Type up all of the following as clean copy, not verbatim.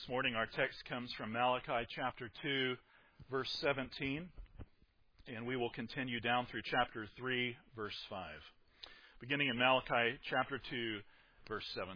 This morning our text comes from Malachi chapter 2, verse 17, and we will continue down through chapter 3, verse 5. Beginning in Malachi chapter 2, verse 17.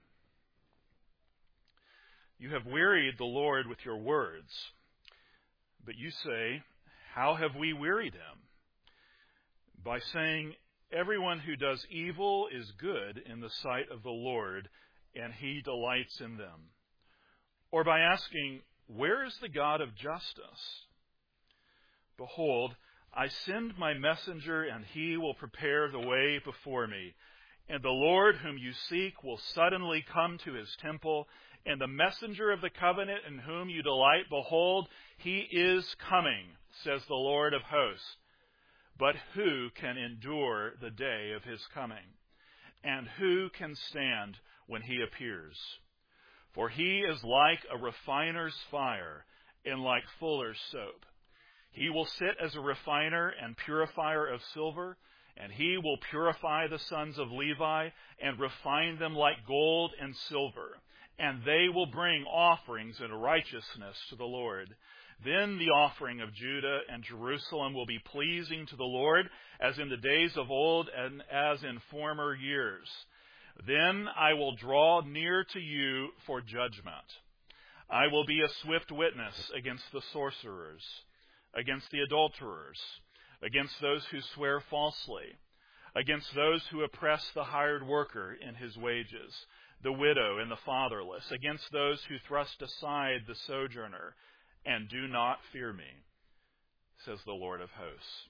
You have wearied the Lord with your words, but you say, how have we wearied him? By saying, everyone who does evil is good in the sight of the Lord, and he delights in them. Or by asking, where is the God of justice? Behold, I send my messenger, and he will prepare the way before me. And the Lord whom you seek will suddenly come to his temple, and the messenger of the covenant in whom you delight, behold, he is coming, says the Lord of hosts. But who can endure the day of his coming? And who can stand when he appears? For he is like a refiner's fire and like fuller's soap. He will sit as a refiner and purifier of silver, and he will purify the sons of Levi and refine them like gold and silver. And they will bring offerings in righteousness to the Lord. Then the offering of Judah and Jerusalem will be pleasing to the Lord, as in the days of old and as in former years. Then I will draw near to you for judgment. I will be a swift witness against the sorcerers, against the adulterers, against those who swear falsely, against those who oppress the hired worker in his wages, the widow and the fatherless, against those who thrust aside the sojourner, and do not fear me, says the Lord of hosts.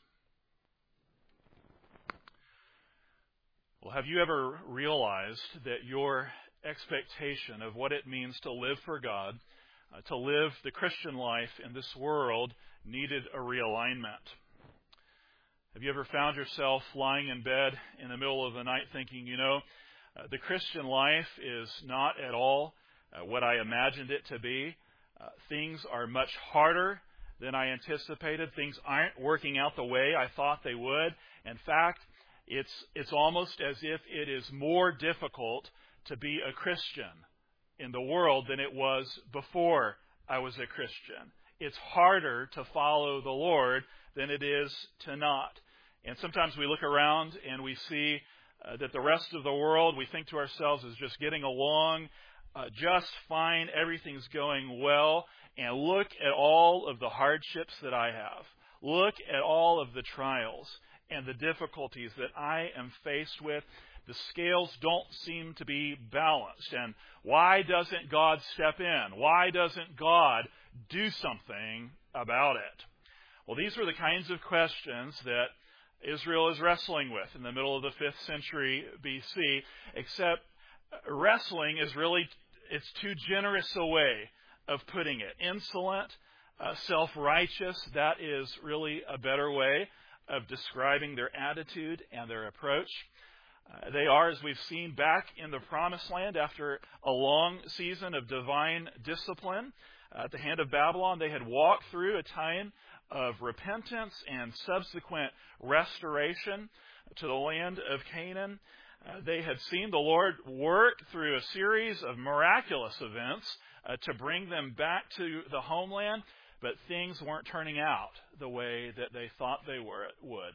Well, have you ever realized that your expectation of what it means to live for God, to live the Christian life in this world, needed a realignment? Have you ever found yourself lying in bed in the middle of the night thinking, the Christian life is not at all what I imagined it to be. Things are much harder than I anticipated. Things aren't working out the way I thought they would. In fact, it's almost as if it is more difficult to be a Christian in the world than it was before I was a Christian. It's harder to follow the Lord than it is to not. And sometimes we look around and we see that the rest of the world, we think to ourselves, is just getting along just fine. Everything's going well. And look at all of the hardships that I have. Look at all of the trials and the difficulties that I am faced with. The scales don't seem to be balanced. And why doesn't God step in? Why doesn't God do something about it? Well, these were the kinds of questions that Israel is wrestling with in the middle of the 5th century BC, except wrestling is really, it's too generous a way of putting it. Insolent, self-righteous, that is really a better way of describing their attitude and their approach. They are, as we've seen, back in the Promised Land after a long season of divine discipline. At the hand of Babylon, they had walked through a time of repentance and subsequent restoration to the land of Canaan. They had seen the Lord work through a series of miraculous events to bring them back to the homeland, but things weren't turning out the way that they thought they would.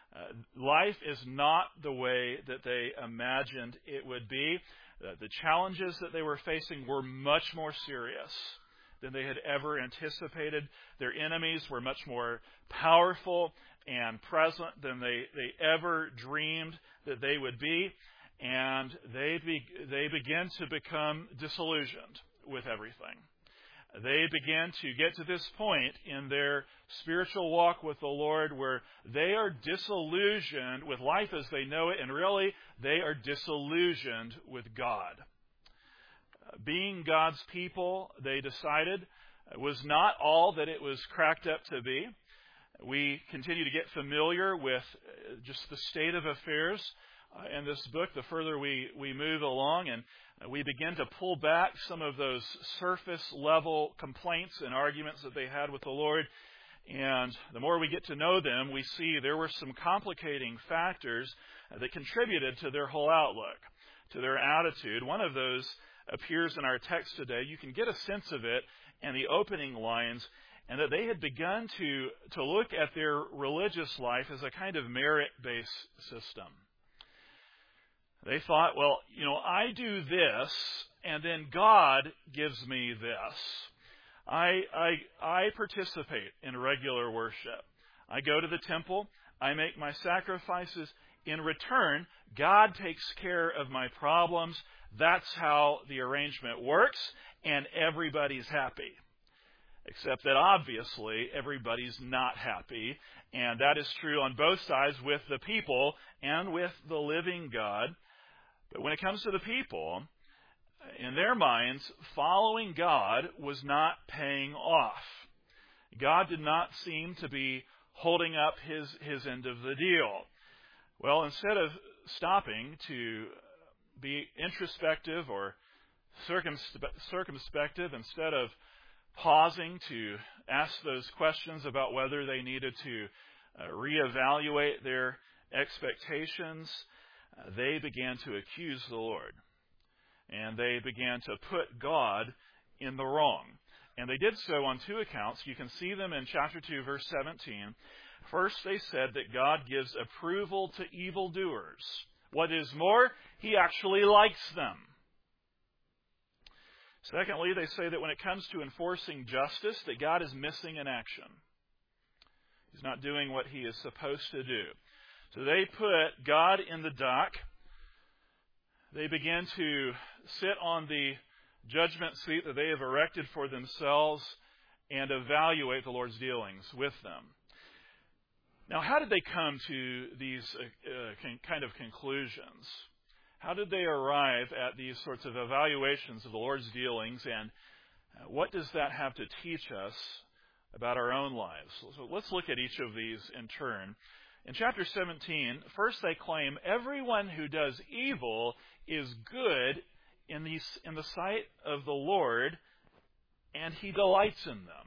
Life is not the way that they imagined it would be. The challenges that they were facing were much more serious than they had ever anticipated. Their enemies were much more powerful and present than they ever dreamed that they would be. And they began to become disillusioned with everything. They began to get to this point in their spiritual walk with the Lord where they are disillusioned with life as they know it, and really they are disillusioned with God. Being God's people, they decided, was not all that it was cracked up to be. We continue to get familiar with just the state of affairs in this book the further we move along, and we begin to pull back some of those surface level complaints and arguments that they had with the Lord. And the more we get to know them, we see there were some complicating factors that contributed to their whole outlook, to their attitude. One of those appears in our text today, you can get a sense of it in the opening lines, and that they had begun to look at their religious life as a kind of merit-based system. They thought, well, I do this, and then God gives me this. I participate in regular worship. I go to the temple. I make my sacrifices. In return, God takes care of my problems. That's how the arrangement works, and everybody's happy. Except that obviously everybody's not happy, and that is true on both sides, with the people and with the living God. But when it comes to the people, in their minds, following God was not paying off. God did not seem to be holding up his end of the deal. Well, instead of stopping to be introspective or circumspective, instead of pausing to ask those questions about whether they needed to reevaluate their expectations, they began to accuse the Lord. And they began to put God in the wrong. And they did so on two accounts. You can see them in chapter 2, verse 17. First, they said that God gives approval to evildoers. What is more, He actually likes them. Secondly, they say that when it comes to enforcing justice, that God is missing in action. He's not doing what He is supposed to do. So they put God in the dock. They begin to sit on the judgment seat that they have erected for themselves and evaluate the Lord's dealings with them. Now, how did they come to these kind of conclusions? How did they arrive at these sorts of evaluations of the Lord's dealings, and what does that have to teach us about our own lives? So let's look at each of these in turn. In chapter 17, first they claim everyone who does evil is good in the sight of the Lord, and He delights in them.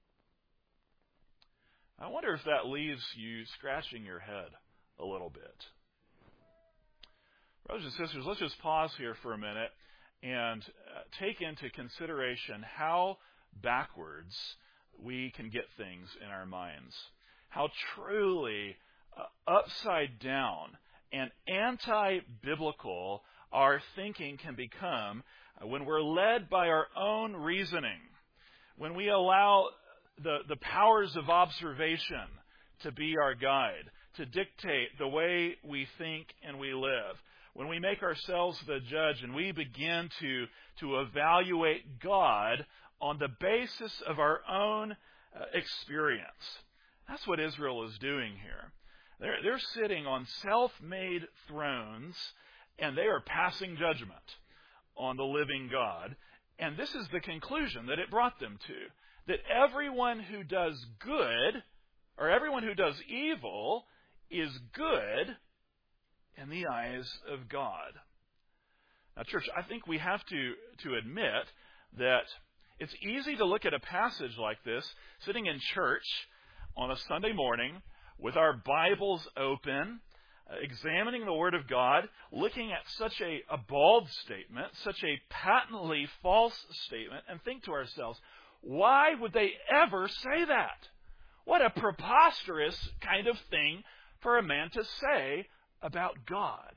I wonder if that leaves you scratching your head a little bit. Brothers and sisters, let's just pause here for a minute and take into consideration how backwards we can get things in our minds. How truly upside down and anti-biblical our thinking can become when we're led by our own reasoning, when we allow the powers of observation to be our guide, to dictate the way we think and we live. When we make ourselves the judge and we begin to evaluate God on the basis of our own experience. That's what Israel is doing here. They're sitting on self-made thrones, and they are passing judgment on the living God. And this is the conclusion that it brought them to. That everyone who does good, or everyone who does evil, is good in the eyes of God. Now, church, I think we have to admit that it's easy to look at a passage like this, sitting in church on a Sunday morning with our Bibles open, examining the Word of God, looking at such a bald statement, such a patently false statement, and think to ourselves, why would they ever say that? What a preposterous kind of thing for a man to say about God.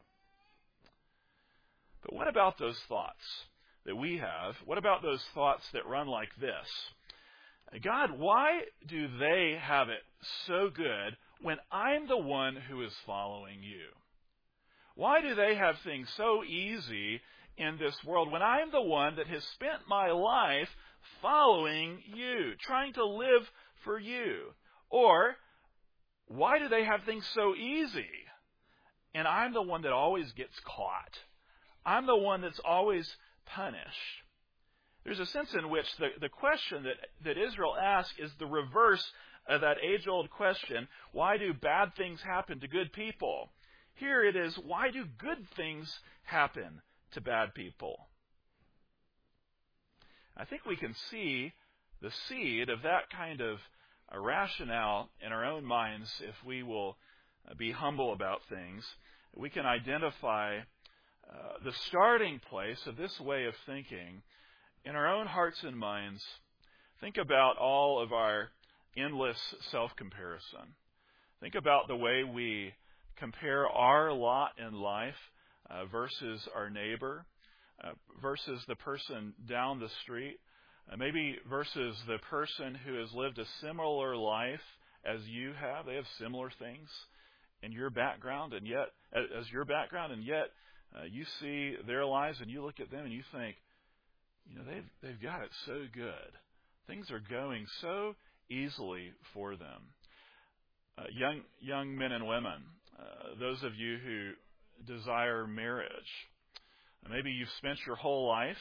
But what about those thoughts that we have? What about those thoughts that run like this? God, why do they have it so good when I'm the one who is following you? Why do they have things so easy in this world when I'm the one that has spent my life following you, trying to live for you? Or, why do they have things so easy and I'm the one that always gets caught? I'm the one that's always punished. There's a sense in which the question that Israel asks is the reverse of that age-old question, why do bad things happen to good people? Here it is, why do good things happen to bad people? I think we can see the seed of that kind of a rationale in our own minds if we will be humble about things. We can identify the starting place of this way of thinking in our own hearts and minds. Think about all of our endless self-comparison. Think about the way we compare our lot in life versus our neighbor, versus the person down the street, maybe versus the person who has lived a similar life as you have. They have similar things in your background, and yet, you see their lives and you look at them and you think, they've got it so good. Things are going so easily for them. Young men and women, those of you who desire marriage, maybe you've spent your whole life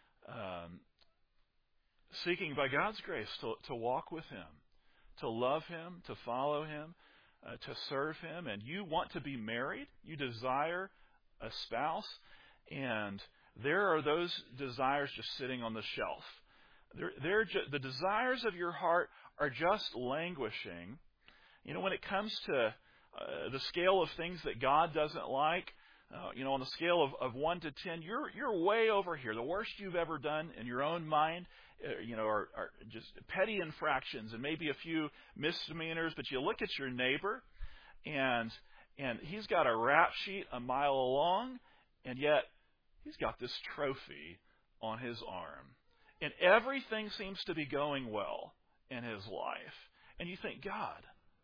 seeking by God's grace to walk with Him, to love Him, to follow Him, to serve Him, and you want to be married. You desire a spouse, and there are those desires just sitting on the shelf. The desires of your heart are just languishing. When it comes to the scale of things that God doesn't like, on the scale of 1 to 10, you're way over here. The worst you've ever done in your own mind, are just petty infractions and maybe a few misdemeanors. But you look at your neighbor, and he's got a rap sheet a mile long, and yet he's got this trophy on his arm. And everything seems to be going well in his life. And you think, God,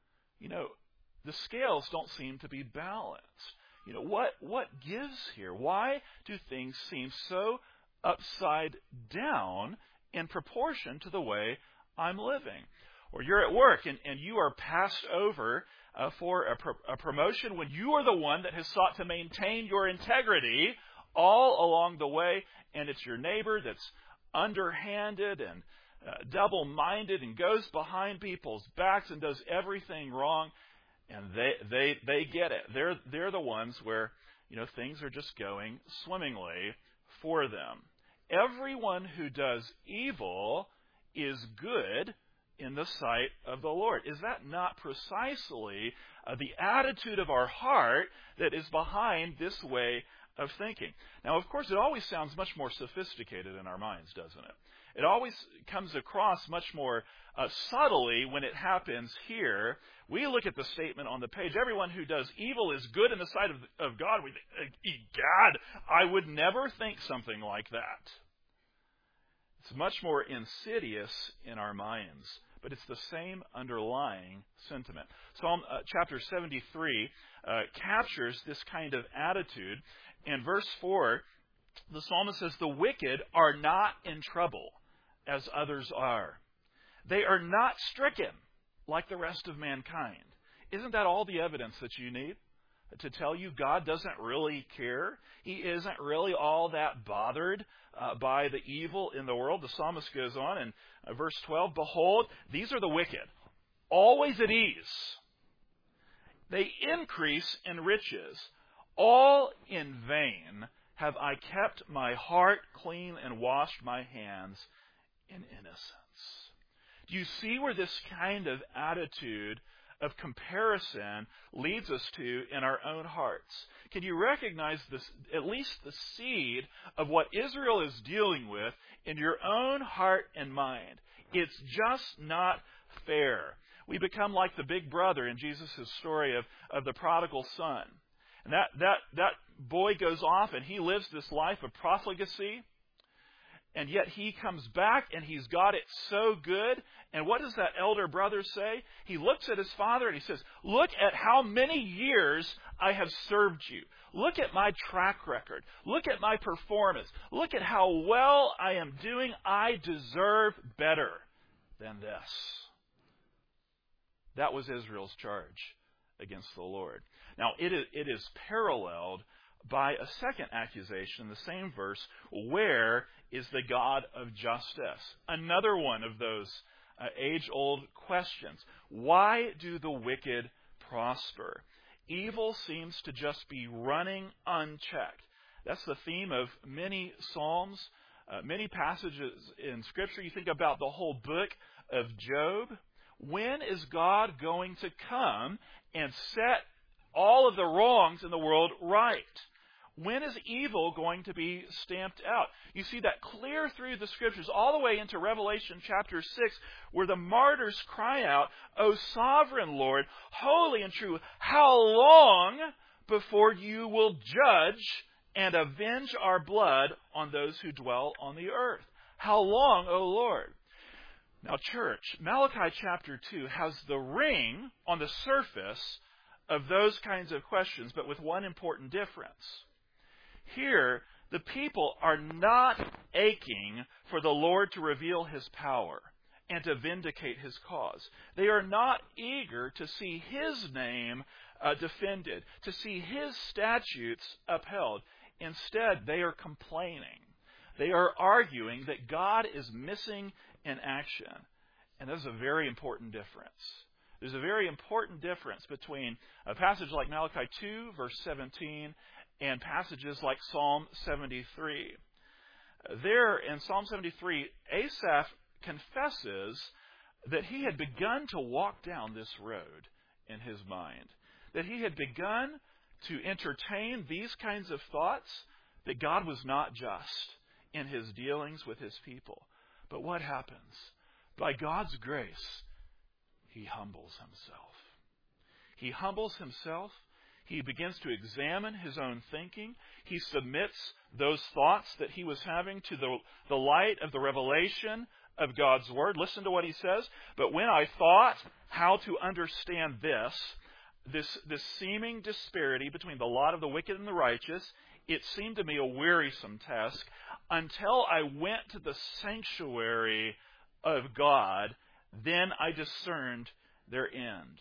the scales don't seem to be balanced. What gives here? Why do things seem so upside down in proportion to the way I'm living? Or you're at work and you are passed over for a promotion when you are the one that has sought to maintain your integrity all along the way, and it's your neighbor that's underhanded and double-minded and goes behind people's backs and does everything wrong, and they get it. They're the ones where things are just going swimmingly for them. Everyone who does evil is good in the sight of the Lord. Is that not precisely the attitude of our heart that is behind this way of thinking? Now, of course, it always sounds much more sophisticated in our minds, doesn't it? It always comes across much more subtly when it happens here. We look at the statement on the page, everyone who does evil is good in the sight of God. We think, God, I would never think something like that. It's much more insidious in our minds, but it's the same underlying sentiment. Psalm chapter 73 captures this kind of attitude. In verse 4, the psalmist says, the wicked are not in trouble as others are. They are not stricken like the rest of mankind. Isn't that all the evidence that you need to tell you God doesn't really care? He isn't really all that bothered by the evil in the world. The psalmist goes on in verse 12, behold, these are the wicked, always at ease. They increase in riches. All in vain have I kept my heart clean and washed my hands in innocence. Do you see where this kind of attitude of comparison leads us to in our own hearts? Can you recognize this, at least the seed of what Israel is dealing with in your own heart and mind? It's just not fair. We become like the big brother in Jesus' story of the prodigal son. And that boy goes off and he lives this life of profligacy. And yet he comes back and he's got it so good. And what does that elder brother say? He looks at his father and he says, look at how many years I have served you. Look at my track record. Look at my performance. Look at how well I am doing. I deserve better than this. That was Israel's charge against the Lord. Now, it is paralleled by a second accusation in the same verse. Where is the God of justice? Another one of those age-old questions. Why do the wicked prosper? Evil seems to just be running unchecked. That's the theme of many Psalms, many passages in Scripture. You think about the whole book of Job. When is God going to come and set all of the wrongs in the world right? When is evil going to be stamped out? You see that clear through the Scriptures, all the way into Revelation chapter 6, where the martyrs cry out, "O sovereign Lord, holy and true, how long before you will judge and avenge our blood on those who dwell on the earth? How long, O Lord?" Now, church, Malachi chapter 2 has the ring on the surface of those kinds of questions, but with one important difference. Here, the people are not aching for the Lord to reveal His power and to vindicate His cause. They are not eager to see His name defended, to see His statutes upheld. Instead, they are complaining. They are arguing that God is missing in action. And that is a very important difference. There's a very important difference between a passage like Malachi 2, verse 17, and passages like Psalm 73. There, in Psalm 73, Asaph confesses that he had begun to walk down this road in his mind, that he had begun to entertain these kinds of thoughts, that God was not just in His dealings with His people. But what happens? By God's grace, He humbles Himself. He humbles Himself. He begins to examine his own thinking. He submits those thoughts that he was having to the light of the revelation of God's Word. Listen to what he says. "But when I thought how to understand this seeming disparity between the lot of the wicked and the righteous, it seemed to me a wearisome task until I went to the sanctuary of God. Then I discerned their end."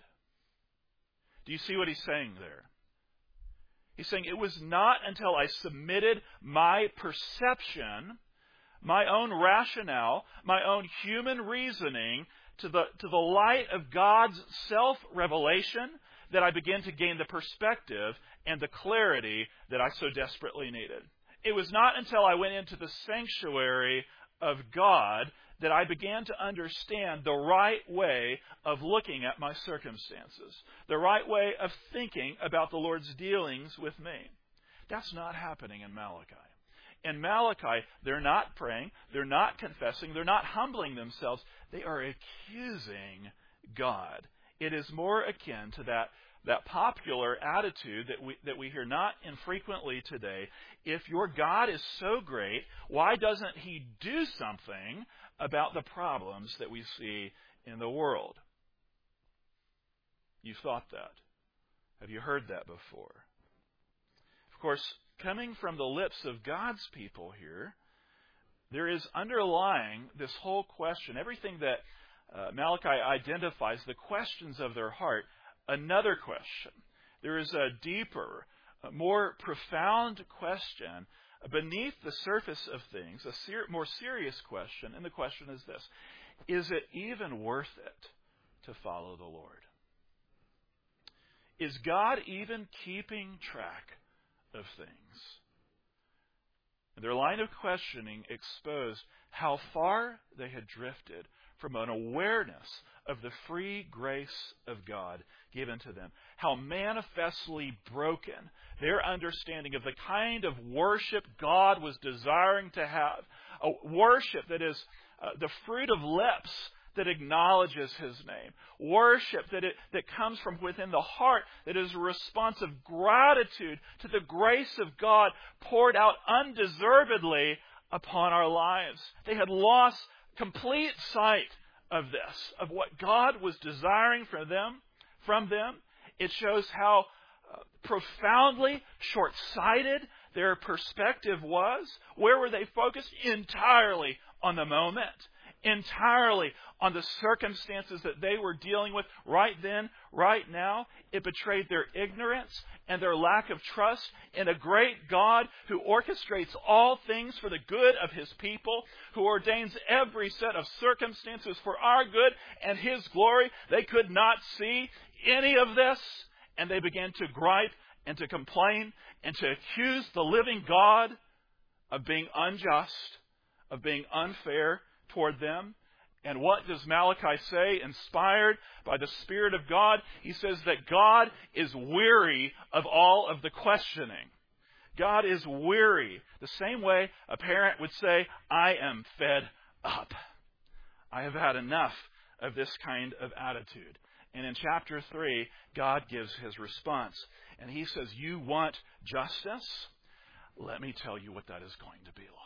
Do you see what he's saying there? He's saying it was not until I submitted my perception, my own rationale, my own human reasoning to the light of God's self-revelation that I began to gain the perspective and the clarity that I so desperately needed. It was not until I went into the sanctuary of God that I began to understand the right way of looking at my circumstances, the right way of thinking about the Lord's dealings with me. That's not happening in Malachi. In Malachi, they're not praying, they're not confessing, they're not humbling themselves. They are accusing God. It is more akin to that popular attitude that we hear not infrequently today. If your God is so great, why doesn't He do something about the problems that we see in the world? You've thought that. Have you heard that before? Of course, coming from the lips of God's people here, there is underlying this whole question, everything that Malachi identifies, the questions of their heart, another question. There is a deeper, more profound question beneath the surface of things, a more serious question, and the question is this: is it even worth it to follow the Lord? Is God even keeping track of things? And their line of questioning exposed how far they had drifted from an awareness of the free grace of God given to them. How manifestly broken their understanding of the kind of worship God was desiring to have. A worship that is the fruit of lips that acknowledges His name. Worship that comes from within the heart, that is a response of gratitude to the grace of God poured out undeservedly upon our lives. They had lost complete sight of this, of what God was desiring from them. It shows how profoundly short-sighted their perspective was. Where were they focused? Entirely on the moment. Entirely on the circumstances that they were dealing with right then, right now. It betrayed their ignorance and their lack of trust in a great God who orchestrates all things for the good of His people, who ordains every set of circumstances for our good and His glory. They could not see any of this, and they began to gripe and to complain and to accuse the living God of being unjust, of being unfair toward them. And what does Malachi say, inspired by the Spirit of God? He says that God is weary of all of the questioning. God is weary. The same way a parent would say, I am fed up. I have had enough of this kind of attitude. And in chapter 3, God gives his response. And he says, you want justice? Let me tell you what that is going to be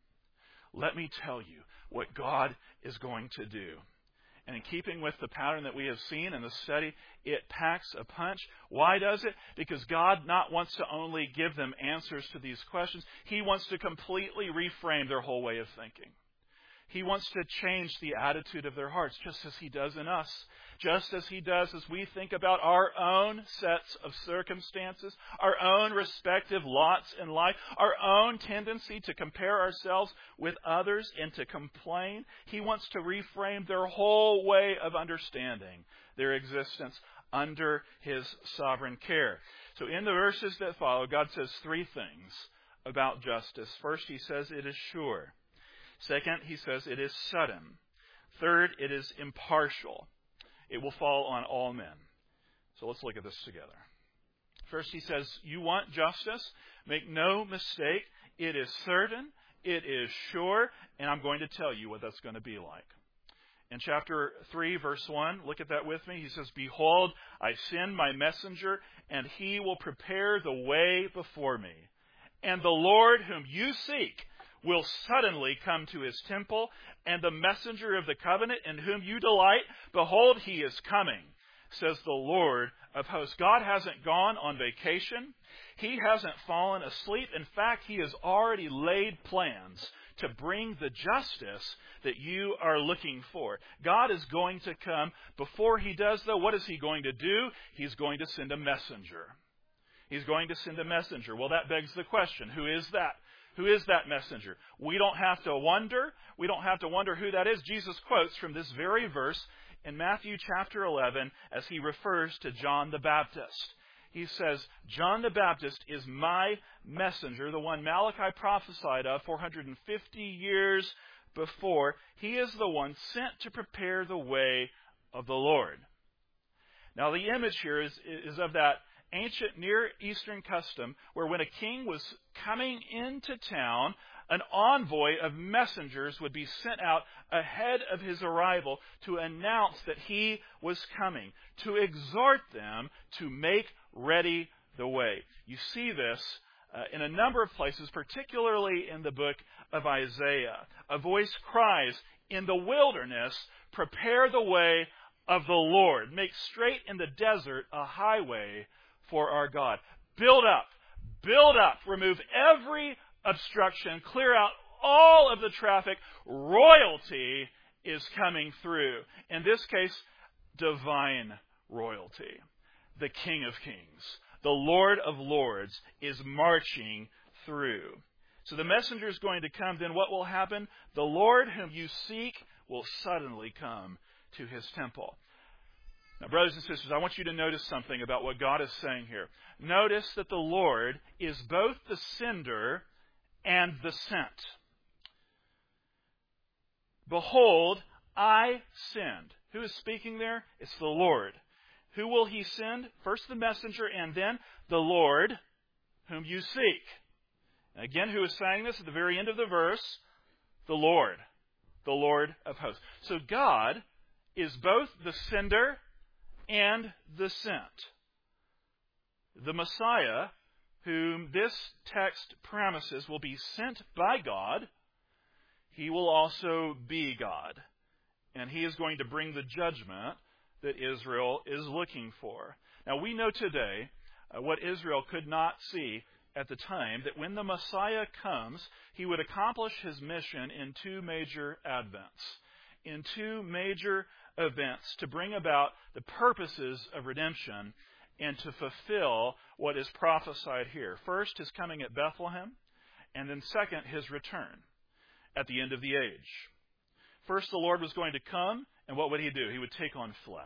like. Let me tell you what God is going to do. And in keeping with the pattern that we have seen in the study, it packs a punch. Why does it? Because God not wants to only give them answers to these questions. He wants to completely reframe their whole way of thinking. He wants to change the attitude of their hearts, just as he does in us. Just as he does as we think about our own sets of circumstances, our own respective lots in life, our own tendency to compare ourselves with others and to complain. He wants to reframe their whole way of understanding their existence under his sovereign care. So in the verses that follow, God says three things about justice. First, he says it is sure. Second, he says it is sudden. Third, it is impartial. It will fall on all men. So let's look at this together. First, he says, you want justice? Make no mistake. It is certain. It is sure. And I'm going to tell you what that's going to be like. In chapter 3, verse 1, look at that with me. He says, behold, I send my messenger, and he will prepare the way before me. And the Lord whom you seek will suddenly come to his temple, and the messenger of the covenant in whom you delight, behold, he is coming, says the Lord of hosts. God hasn't gone on vacation. He hasn't fallen asleep. In fact, he has already laid plans to bring the justice that you are looking for. God is going to come. Before he does, though, what is he going to do? He's going to send a messenger. He's going to send a messenger. Well, that begs the question, who is that? Who is that messenger? We don't have to wonder. We don't have to wonder who that is. Jesus quotes from this very verse in Matthew chapter 11 as he refers to John the Baptist. He says, John the Baptist is my messenger, the one Malachi prophesied of 450 years before. He is the one sent to prepare the way of the Lord. Now the image here is of that ancient Near Eastern custom where when a king was coming into town, an envoy of messengers would be sent out ahead of his arrival to announce that he was coming, to exhort them to make ready the way. You see this in a number of places, particularly in the book of Isaiah. A voice cries, in the wilderness, prepare the way of the Lord. Make straight in the desert a highway for our God. Build up, remove every obstruction, clear out all of the traffic. Royalty is coming through. In this case, divine royalty. The King of Kings, the Lord of Lords is marching through. So the messenger is going to come. Then what will happen? The Lord whom you seek will suddenly come to his temple. Now, brothers and sisters, I want you to notice something about what God is saying here. Notice that the Lord is both the sender and the sent. Behold, I send. Who is speaking there? It's the Lord. Who will he send? First the messenger and then the Lord whom you seek. And again, who is saying this at the very end of the verse? The Lord of hosts. So God is both the sender and the sent. The Messiah, whom this text promises will be sent by God, he will also be God. And he is going to bring the judgment that Israel is looking for. Now we know today what Israel could not see at the time, that when the Messiah comes, he would accomplish his mission in two major advents, in two major events to bring about the purposes of redemption and to fulfill what is prophesied here. First, his coming at Bethlehem, and then second, his return at the end of the age. First, the Lord was going to come, and what would he do? He would take on flesh,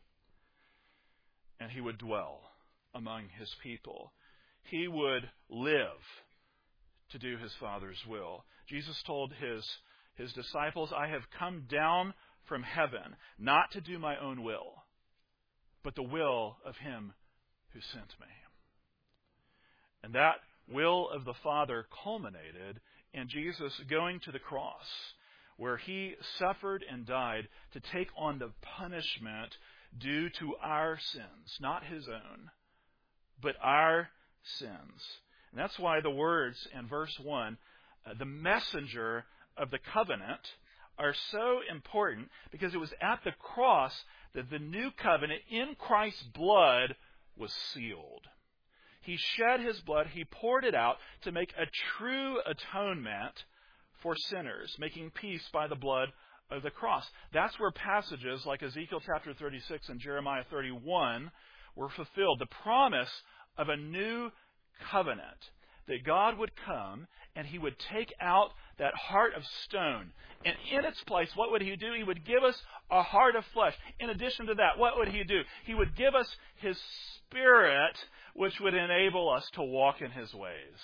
and he would dwell among his people. He would live to do his Father's will. Jesus told his disciples, I have come down from heaven, not to do my own will, but the will of him who sent me. And that will of the Father culminated in Jesus going to the cross, where he suffered and died to take on the punishment due to our sins, not his own, but our sins. And that's why the words in verse 1, the messenger of the covenant, are so important, because it was at the cross that the new covenant in Christ's blood was sealed. He shed his blood, he poured it out to make a true atonement for sinners, making peace by the blood of the cross. That's where passages like Ezekiel chapter 36 and Jeremiah 31 were fulfilled. The promise of a new covenant, that God would come and he would take out that heart of stone. And in its place, what would he do? He would give us a heart of flesh. In addition to that, what would he do? He would give us his Spirit, which would enable us to walk in his ways,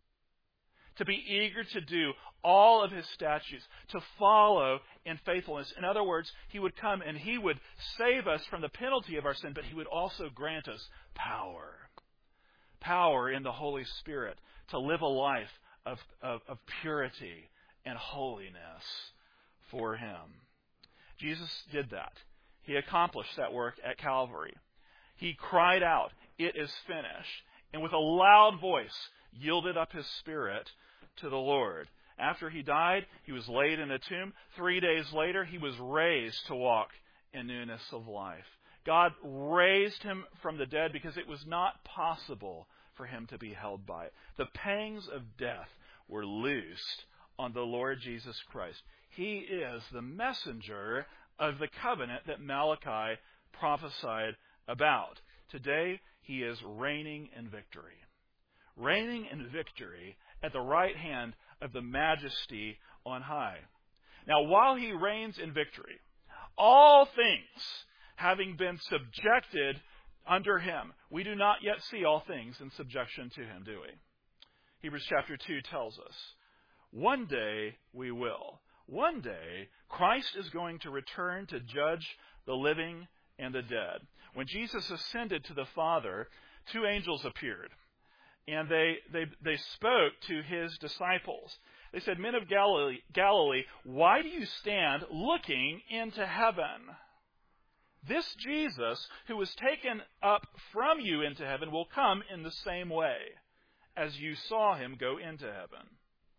to be eager to do all of his statutes, to follow in faithfulness. In other words, he would come and he would save us from the penalty of our sin, but he would also grant us power. Power in the Holy Spirit to live a life of purity and holiness for him. Jesus did that. He accomplished that work at Calvary. He cried out, "It is finished," and with a loud voice yielded up his spirit to the Lord. After he died, he was laid in a tomb. 3 days later, he was raised to walk in newness of life. God raised him from the dead because it was not possible for him to be held by it. The pangs of death were loosed on the Lord Jesus Christ. He is the messenger of the covenant that Malachi prophesied about. Today, he is reigning in victory. Reigning in victory at the right hand of the majesty on high. Now, while he reigns in victory, all things having been subjected under him, we do not yet see all things in subjection to him, do we? Hebrews chapter 2 tells us, one day we will. One day, Christ is going to return to judge the living and the dead. When Jesus ascended to the Father, 2 angels appeared, and they spoke to his disciples. They said, "Men of Galilee, why do you stand looking into heaven? This Jesus, who was taken up from you into heaven, will come in the same way as you saw him go into heaven."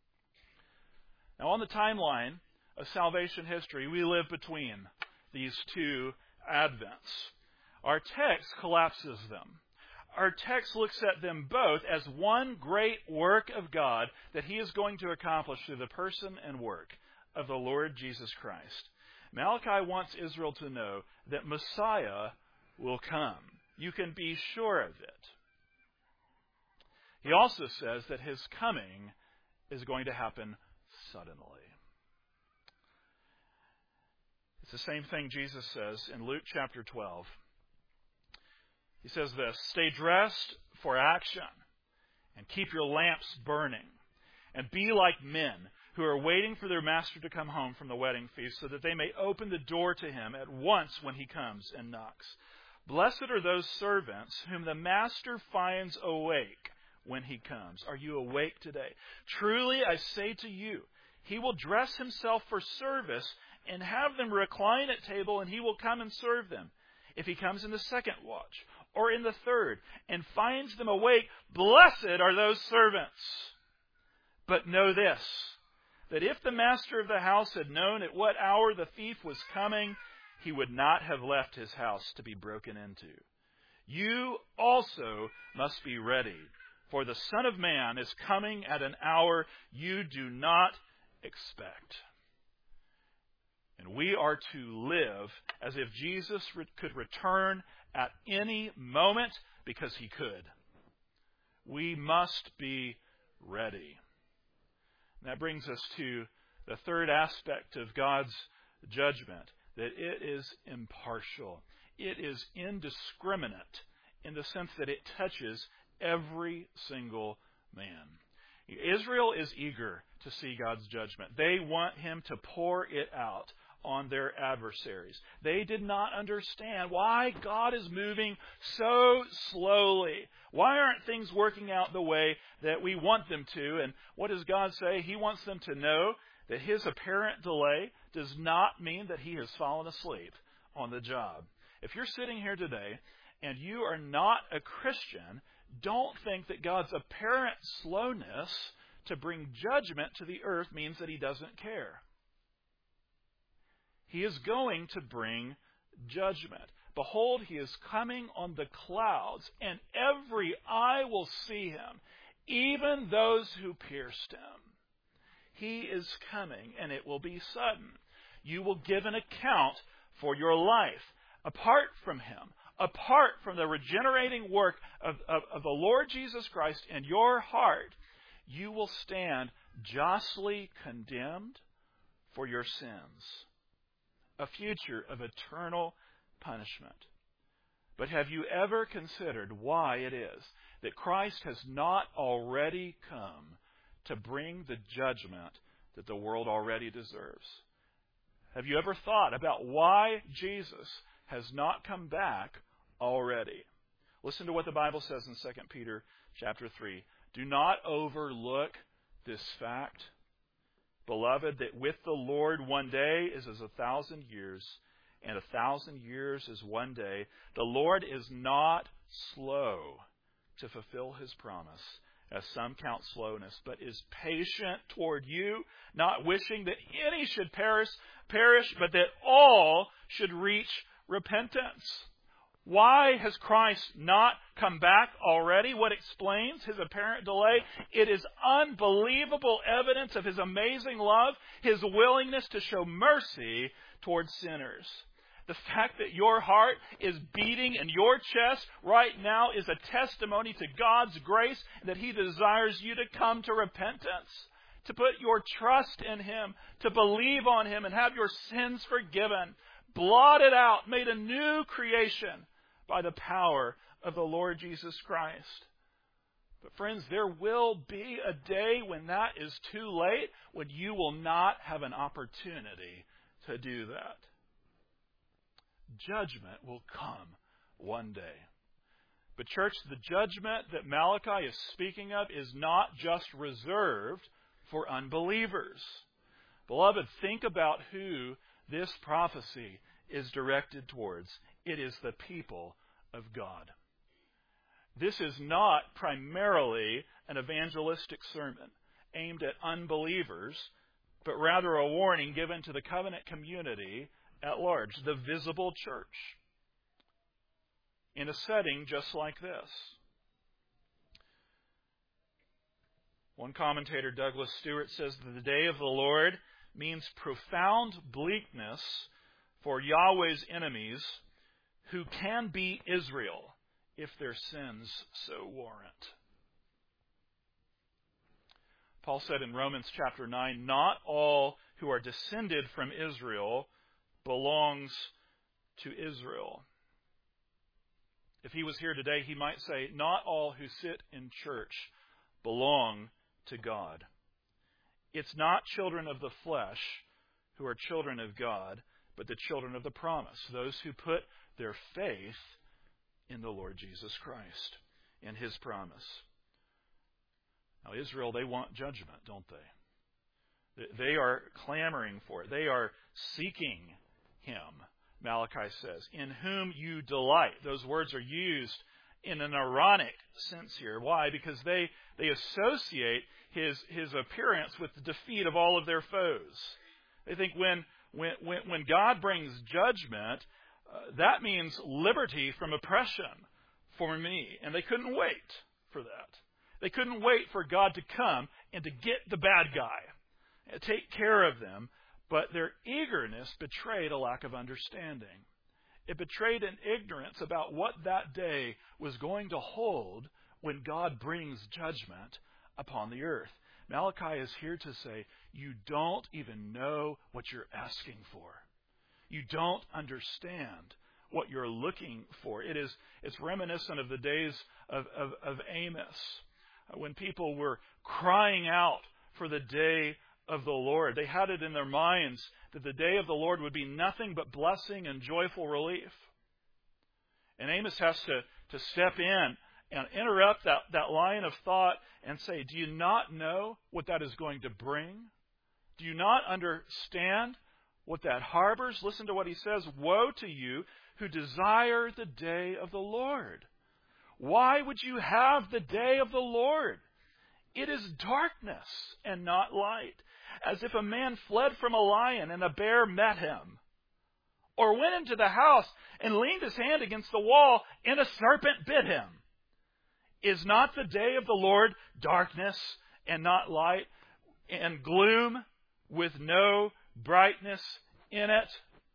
Now, on the timeline of salvation history, we live between these two advents. Our text collapses them. Our text looks at them both as one great work of God that he is going to accomplish through the person and work of the Lord Jesus Christ. Malachi wants Israel to know that Messiah will come. You can be sure of it. He also says that his coming is going to happen suddenly. It's the same thing Jesus says in Luke chapter 12. He says this, "Stay dressed for action and keep your lamps burning, and be like men who are waiting for their master to come home from the wedding feast, so that they may open the door to him at once when he comes and knocks. Blessed are those servants whom the master finds awake when he comes." Are you awake today? "Truly, I say to you, he will dress himself for service and have them recline at table, and he will come and serve them. If he comes in the second watch or in the third and finds them awake, blessed are those servants. But know this, that if the master of the house had known at what hour the thief was coming, he would not have left his house to be broken into. You also must be ready, for the Son of Man is coming at an hour you do not expect." And we are to live as if Jesus could return at any moment, because he could. We must be ready. And that brings us to the third aspect of God's judgment, that it is impartial. It is indiscriminate in the sense that it touches every single man. Israel is eager to see God's judgment. They want him to pour it out on their adversaries. They did not understand why God is moving so slowly. Why aren't things working out the way that we want them to? And what does God say? He wants them to know that His apparent delay does not mean that He has fallen asleep on the job. If you're sitting here today and you are not a Christian, don't think that God's apparent slowness to bring judgment to the earth means that He doesn't care. He is going to bring judgment. Behold, He is coming on the clouds, and every eye will see Him, even those who pierced Him. He is coming, and it will be sudden. You will give an account for your life. Apart from Him, apart from the regenerating work of the Lord Jesus Christ in your heart, you will stand justly condemned for your sins. A future of eternal punishment. But have you ever considered why it is that Christ has not already come to bring the judgment that the world already deserves? Have you ever thought about why Jesus has not come back already? Listen to what the Bible says in 2 Peter chapter 3. Do not overlook this fact, beloved, that with the Lord 1 day is as 1,000 years, and 1,000 years is 1 day. The Lord is not slow to fulfill His promise, as some count slowness, but is patient toward you, not wishing that any should perish, but that all should reach repentance. Why has Christ not come back already? What explains His apparent delay? It is unbelievable evidence of His amazing love, His willingness to show mercy towards sinners. The fact that your heart is beating in your chest right now is a testimony to God's grace, that He desires you to come to repentance, to put your trust in Him, to believe on Him and have your sins forgiven, blotted out, made a new creation by the power of the Lord Jesus Christ. But friends, there will be a day when that is too late, when you will not have an opportunity to do that. Judgment will come one day. But church, the judgment that Malachi is speaking of is not just reserved for unbelievers. Beloved, think about who this prophecy is directed towards. It is the people of God. This is not primarily an evangelistic sermon aimed at unbelievers, but rather a warning given to the covenant community at large, the visible church, in a setting just like this. One commentator, Douglas Stewart, says that the day of the Lord means profound bleakness for Yahweh's enemies, who can be Israel if their sins so warrant. Paul said in Romans chapter 9, not all who are descended from Israel belongs to Israel. If he was here today, he might say, not all who sit in church belong to God. It's not children of the flesh who are children of God, but the children of the promise, those who put their faith in the Lord Jesus Christ, in His promise. Now, Israel, they want judgment, don't they? They are clamoring for it. They are seeking Him, Malachi says, in whom you delight. Those words are used in an ironic sense here. Why? Because they associate His appearance with the defeat of all of their foes. They think when God brings judgment, that means liberty from oppression for me. And they couldn't wait for that. They couldn't wait for God to come and to get the bad guy and take care of them. But their eagerness betrayed a lack of understanding. It betrayed an ignorance about what that day was going to hold when God brings judgment upon the earth. Malachi is here to say, you don't even know what you're asking for. You don't understand what you're looking for. It's reminiscent of the days of Amos, when people were crying out for the day of the Lord. They had it in their minds that the day of the Lord would be nothing but blessing and joyful relief. And Amos has to step in and interrupt that line of thought and say, do you not know what that is going to bring? Do you not understand what that harbors? Listen to what he says. Woe to you who desire the day of the Lord. Why would you have the day of the Lord? It is darkness and not light, as if a man fled from a lion and a bear met him, or went into the house and leaned his hand against the wall and a serpent bit him. Is not the day of the Lord darkness and not light, and gloom with no brightness in it?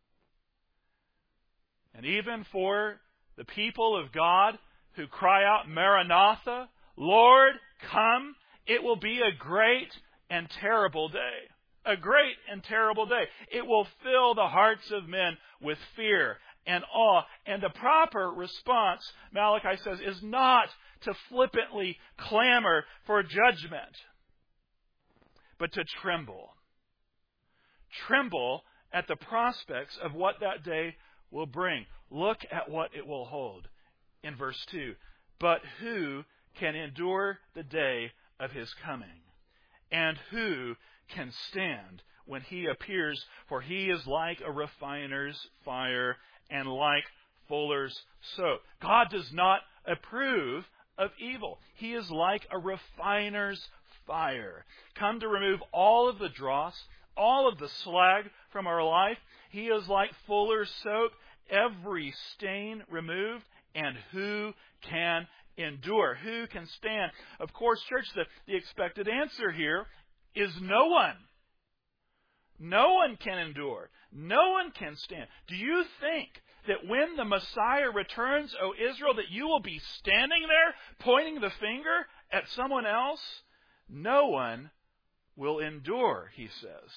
And even for the people of God who cry out, Maranatha, Lord, come, it will be a great and terrible day. A great and terrible day. It will fill the hearts of men with fear and awe. And the proper response, Malachi says, is not to flippantly clamor for judgment, but to tremble. Tremble at the prospects of what that day will bring. Look at what it will hold. In verse 2, but who can endure the day of his coming? And who can stand when he appears? For he is like a refiner's fire and like fuller's soap. God does not approve of evil. He is like a refiner's fire, come to remove all of the dross, all of the slag from our life. He is like fuller's soap, every stain removed. And who can endure? Who can stand? Of course, church, the expected answer here is no one. No one can endure. No one can stand. Do you think that when the Messiah returns, O Israel, that you will be standing there pointing the finger at someone else? No one will endure, he says.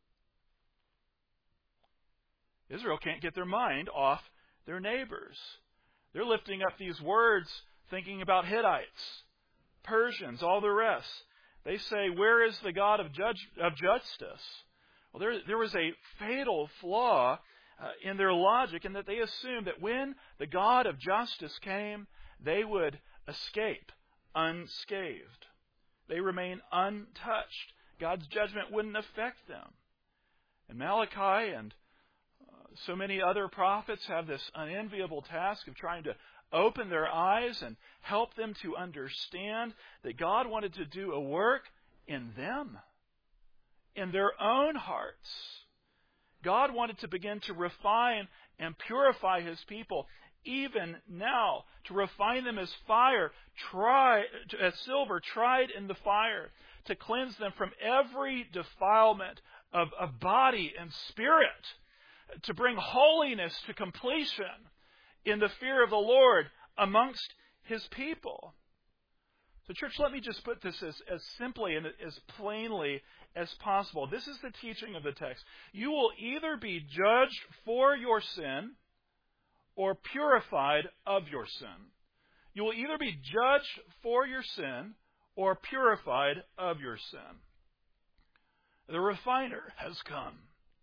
Israel can't get their mind off their neighbors. They're lifting up these words, thinking about Hittites, Persians, all the rest. They say, where is the God of justice? Well, there was a fatal flaw in their logic in that they assumed that when the God of justice came, they would escape unscathed. They remain untouched. God's judgment wouldn't affect them. And Malachi and so many other prophets have this unenviable task of trying to open their eyes and help them to understand that God wanted to do a work in them, in their own hearts. God wanted to begin to refine and purify His people, even now, to refine them as as silver tried in the fire, to cleanse them from every defilement of body and spirit, to bring holiness to completion in the fear of the Lord amongst His people. So, church, let me just put this as simply and as plainly as possible. This is the teaching of the text. You will either be judged for your sin or purified of your sin. You will either be judged for your sin or purified of your sin. The refiner has come.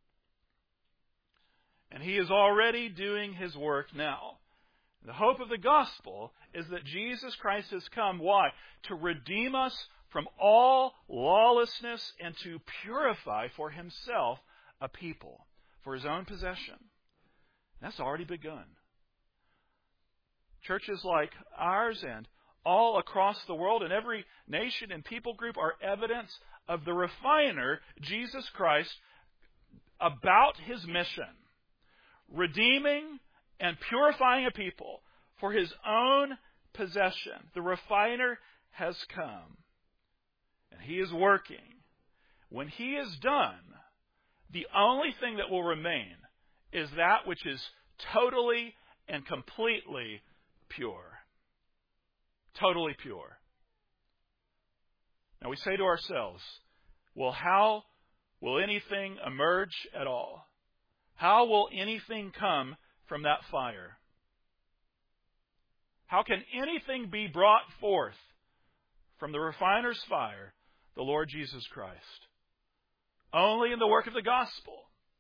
And He is already doing His work now. The hope of the gospel is that Jesus Christ has come. Why? To redeem us from all lawlessness and to purify for Himself a people for His own possession. That's already begun. Churches like ours and all across the world and every nation and people group are evidence of the refiner, Jesus Christ, about His mission. Redeeming and purifying a people for His own possession. The refiner has come. And He is working. When He is done, the only thing that will remain is that which is totally and completely pure. Totally pure. Now we say to ourselves, well, how will anything emerge at all? How will anything come from that fire? How can anything be brought forth from the refiner's fire? The Lord Jesus Christ. Only in the work of the gospel.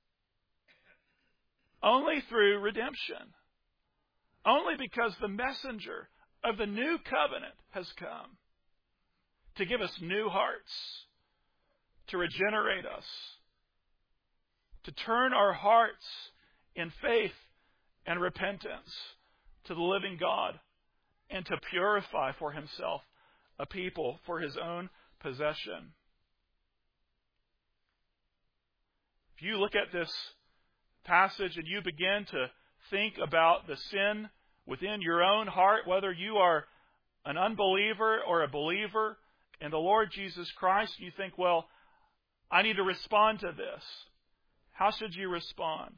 Only through redemption. Only because the messenger of the new covenant has come to give us new hearts, to regenerate us, to turn our hearts in faith and repentance to the living God, and to purify for himself a people for his own possession. If you look at this passage and you begin to think about the sin within your own heart, whether you are an unbeliever or a believer in the Lord Jesus Christ, you think, well, I need to respond to this. How should you respond?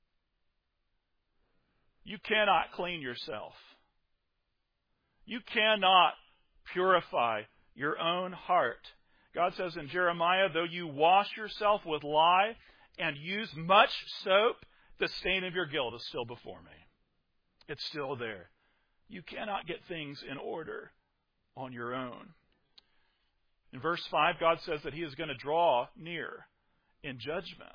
You cannot clean yourself. You cannot purify your own heart. God says in Jeremiah, though you wash yourself with lye and use much soap, the stain of your guilt is still before me. It's still there. You cannot get things in order on your own. In verse 5, God says that he is going to draw near in judgment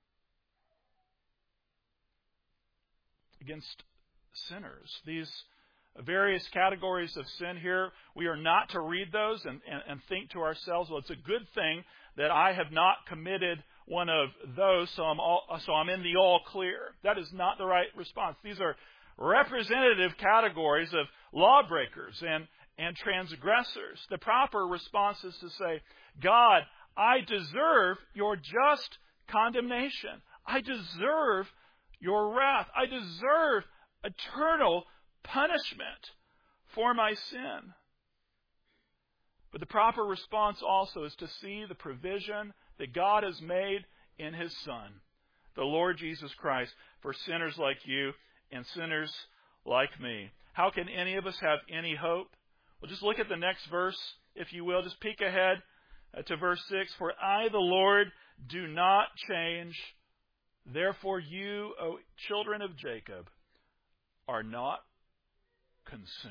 against sinners. These various categories of sin here, we are not to read those and think to ourselves, well, it's a good thing that I have not committed one of those, so I'm in the all clear. That is not the right response. These are representative categories of lawbreakers and transgressors. The proper response is to say, God, I deserve your just condemnation. I deserve your wrath. I deserve eternal punishment for my sin. But the proper response also is to see the provision that God has made in his Son, the Lord Jesus Christ, for sinners like you and sinners like me. How can any of us have any hope? Well, just look at the next verse, if you will. Just peek ahead to verse 6. For I, the Lord, do not change. Therefore you, O children of Jacob, are not consumed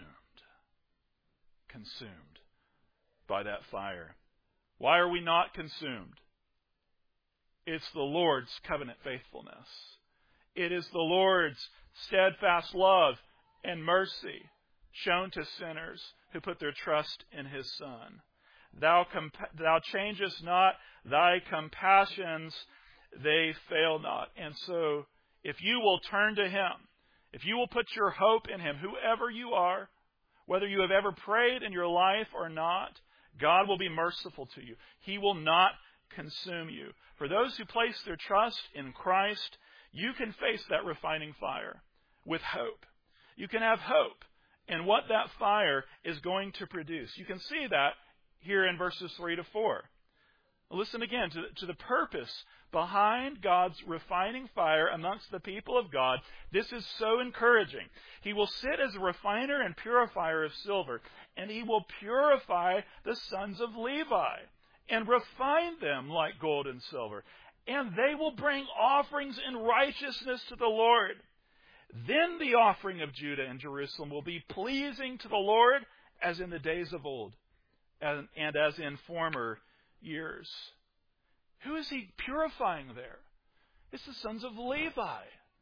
by that fire. Why are we not consumed? It's the Lord's covenant faithfulness. It is the Lord's steadfast love and mercy shown to sinners who put their trust in his Son. Thou changest not, thy compassions, they fail not. And so, if you will turn to him, if you will put your hope in him, whoever you are, whether you have ever prayed in your life or not, God will be merciful to you. He will not consume you. For those who place their trust in Christ, you can face that refining fire with hope. You can have hope in what that fire is going to produce. You can see that here in verses 3 to 4. Listen again to the purpose behind God's refining fire amongst the people of God. This is so encouraging. He will sit as a refiner and purifier of silver, and he will purify the sons of Levi and refine them like gold and silver. And they will bring offerings in righteousness to the Lord. Then the offering of Judah and Jerusalem will be pleasing to the Lord as in the days of old and as in former years. Who is he purifying there? It's the sons of Levi.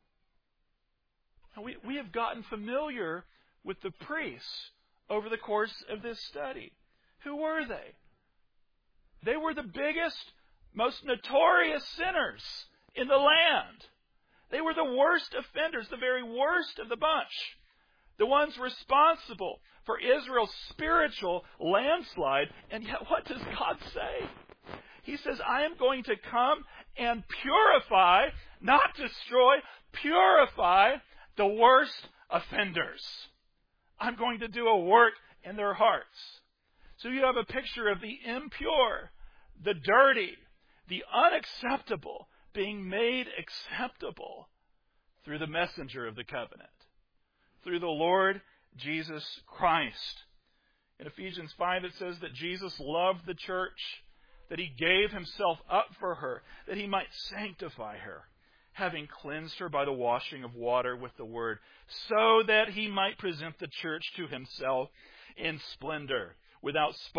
And we have gotten familiar with the priests over the course of this study. Who were they? They were the biggest, most notorious sinners in the land. They were the worst offenders, the very worst of the bunch. The ones responsible for Israel's spiritual landslide. And yet what does God say? He says, I am going to come and purify, not destroy, purify the worst offenders. I'm going to do a work in their hearts. So you have a picture of the impure, the dirty, the unacceptable being made acceptable through the messenger of the covenant, through the Lord Jesus Christ. In Ephesians 5 it says that Jesus loved the church, that he gave himself up for her, that he might sanctify her, having cleansed her by the washing of water with the word, so that he might present the church to himself in splendor, without spot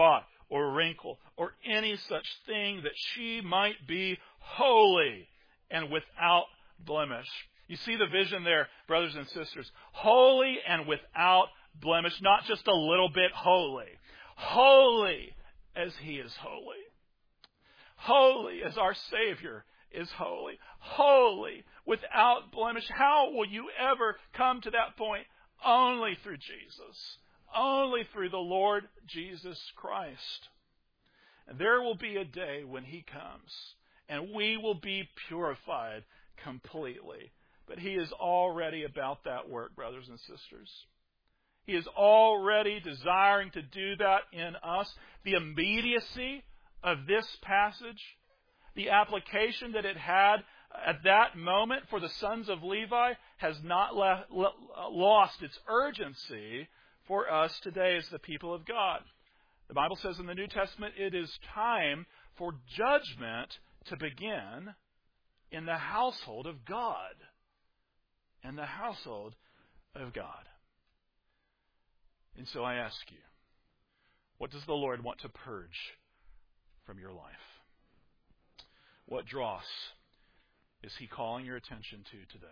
or wrinkle or any such thing, that she might be holy and without blemish. You see the vision there, brothers and sisters. Holy and without blemish, not just a little bit holy. Holy as He is holy. Holy as our Savior is holy. Holy without blemish. How will you ever come to that point? Only through Jesus. Only through the Lord Jesus Christ. And there will be a day when He comes, and we will be purified completely. But He is already about that work, brothers and sisters. He is already desiring to do that in us. The immediacy of this passage, the application that it had at that moment for the sons of Levi, has not lost its urgency for us today as the people of God. The Bible says in the New Testament, it is time for judgment to begin in the household of God. In the household of God. And so I ask you, what does the Lord want to purge from your life? What dross is He calling your attention to today?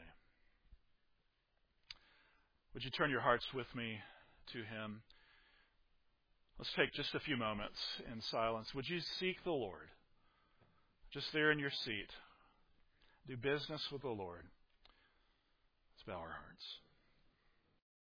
Would you turn your hearts with me to Him? Let's take just a few moments in silence. Would you seek the Lord? Just there in your seat. Do business with the Lord. Let's bow our hearts.